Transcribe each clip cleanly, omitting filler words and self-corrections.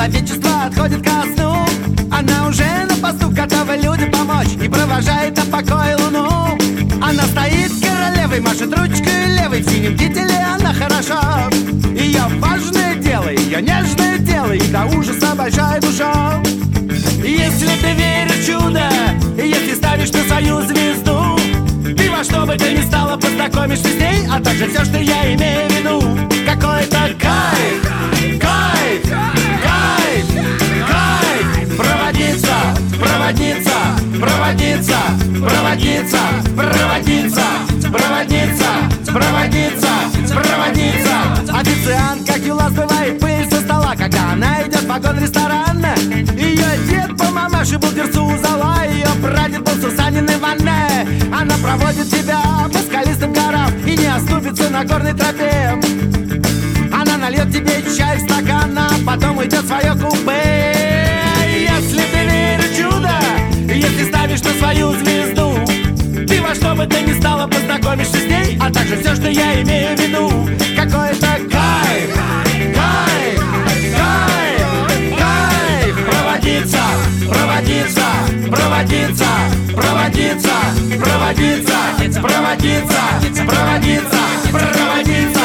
человечество отходит ко сну. Она уже на посту, готова людям помочь и провожает на покой луну. Она стоит королевой, машет ручкой левой, в синем кителе она хороша. Ее важное дело, ее нежное тело и до ужаса большая душа. Если ты веришь в чудо, если ставишь на свою звезду, ты во что бы то ни стало познакомишься с ней, а также все, что я имею в виду. Какой-то кайф, кайф, кайф, кайф. Проводница, проводница, проводница, проводница, проводница, проводница, проводница, проводница. Официант, как юла, сбывает пыль со стола, когда она идет в вагон-ресторан. Ее дед по мамаше был дверцу у зала, ее прадед был Сусаниной ванне. Она проводит тебя по скалистым горам и не оступится на горной тропе. Она нальет тебе чай в стакан, а потом уйдет в свое купе. Если ты веришь в чудо, если ставишь на свою звезду, ты во что бы то ни стало познакомишься с ней, а также все, что я имею в виду. Какой-то кайф, кайф, кайф, кайф. Проводница, проводница, проводница, проводница, проводница, проводница, проводница, проводница.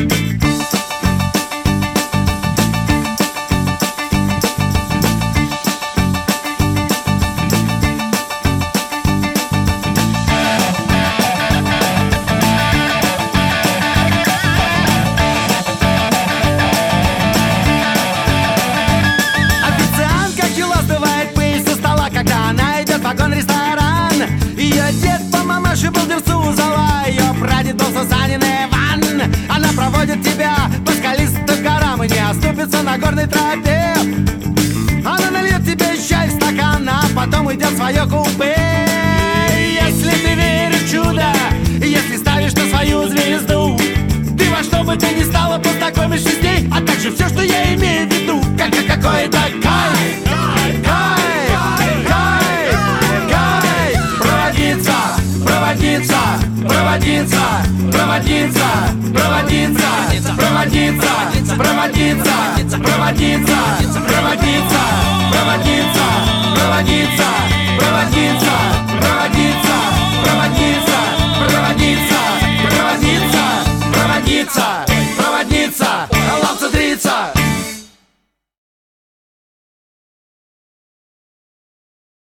Вагон-ресторан. Ее дед по мамаше был дверцу у зала, ее прадед был Сусаниной ванне. Она проводит тебя по скалистым горам и не оступится на горной тропе. Она нальет тебе чай в стакан, а потом уйдет в свое купе. Если ты веришь в чудо, если ставишь на свою звезду, ты во что бы то ни стало познакомишься с ней, а также все, что я имею в виду. Какой-то кайф, кайф, кайф. Проводница, проводница, проводница, проводница, проводница, проводница, проводница, проводница, проводница, проводница.